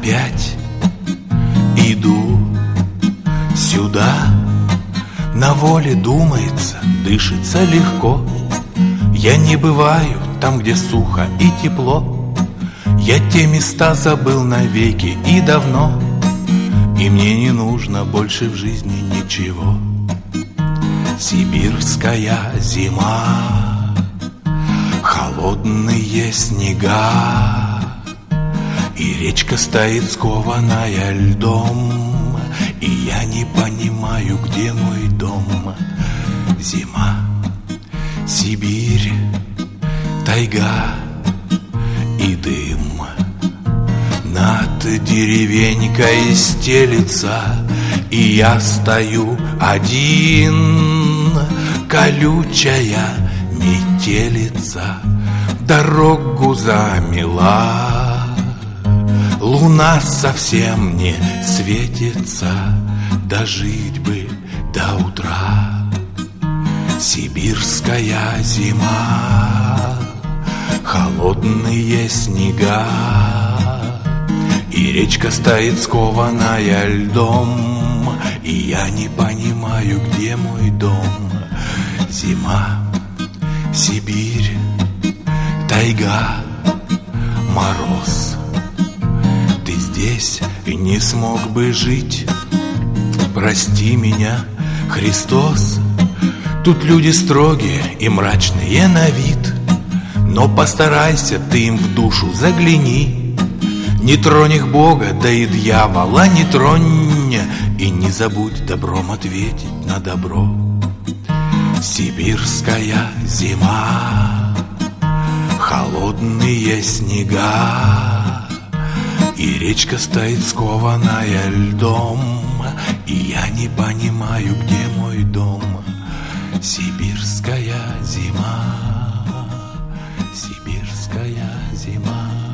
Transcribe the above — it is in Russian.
опять иду сюда. На воле думается, дышится легко. Я не бываю там, где сухо и тепло. Я те места забыл навеки и давно, и мне не нужно больше в жизни ничего. Сибирская зима, холодные снега, и речка стоит скованная льдом, и я не понимаю, где мой дом. Зима, Сибирь, тайга и дым. Над деревенькой стелится, и я стою один. Колючая метелица дорогу замела. Луна совсем не светится, дожить бы до утра. Сибирская зима, холодные снега, и речка стоит скованная льдом, и я не понимаю, где мой дом. Зима, Сибирь, тайга, мороз. Ты здесь не смог бы жить, прости меня, Христос. Тут люди строгие и мрачные на вид, но постарайся ты им в душу загляни. Не тронь их Бога, да и дьявола не тронь, и не забудь добром ответить на добро. Сибирская зима, холодные снега, и речка стоит скованная льдом, и я не понимаю, где мой дом. Сибирская зима, сибирская зима.